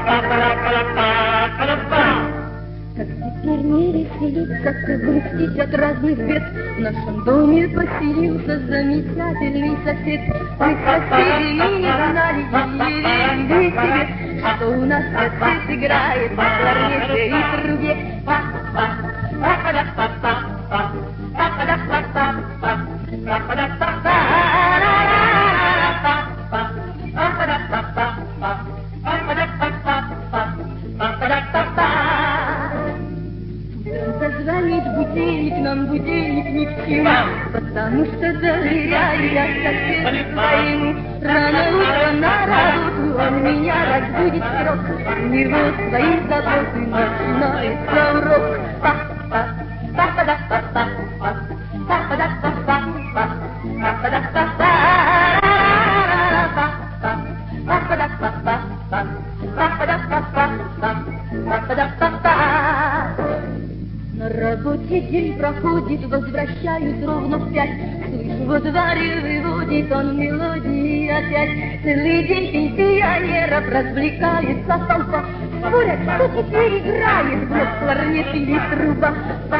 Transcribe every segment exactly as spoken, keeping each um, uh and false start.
Как теперь не веселиться, как грустить от разных бед. В нашем доме поселился замечательный сосед. Мы соседи не знали и верили себе, что у нас сосед играет на кларнете и трубе. Зазвонит будильник, нам будильник ни к чему, потому что доверяю я соседу своему. Рано утром на работу он меня разбудит срок, у него свои заботы, начинается урок. На работе день проходит, возвращаюсь ровно в пять. Слышу, во дворе выводит он мелодии опять. Целый день пенсионеров развлекается толпа. Спорят, кто теперь играет, вновь кларнет или труба.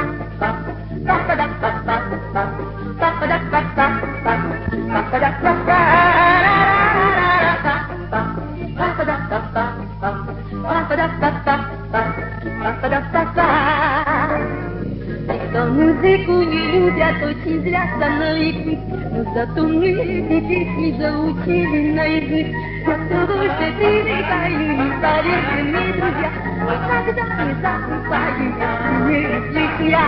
Что музыку не любят, очень злятся на икры, но зато мы эти песни заучили наизусть. Но кто больше привыкаю, не поверьте мне, друзья, никогда не засыпаю, не если я.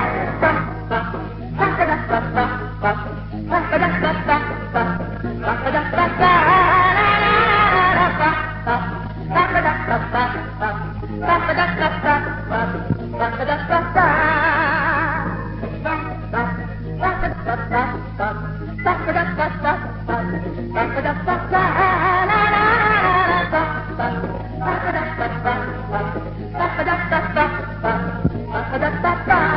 Ba-ba-da-ba-ba